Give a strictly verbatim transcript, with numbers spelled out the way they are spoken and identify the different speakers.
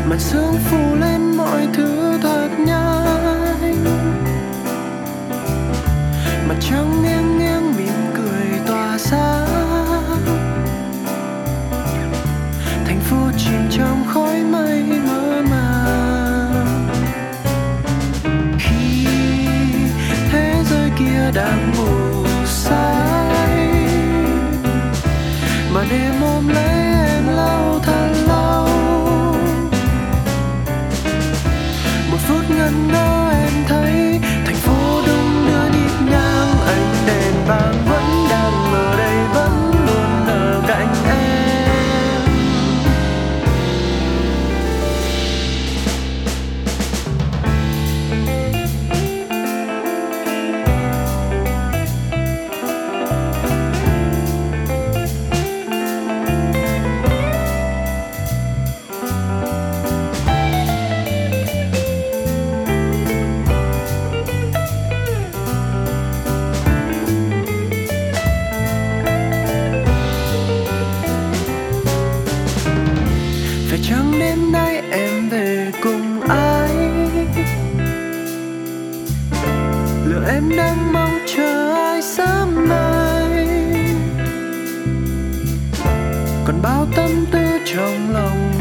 Speaker 1: màn sương phủ lên mọi thứ thật nhanh. Mặt trăng nghiêng nghiêng mỉm cười tỏa sáng, thành phố chìm trong khói mây mơ màng. Khi thế giới kia đang ngủ say, mà đêm ôm lấy em lâu thật lâu. Một phút ngẩn ngơ em thấy thành phố đông đưa nhịp nhàng, ánh đèn vàng vẫn đang ở đây, vẫn luôn ở cạnh em. Phải chăng đêm nay em về cùng ai? Liệu em đang mong chờ ai sớm nay? Còn bao tâm tư trong lòng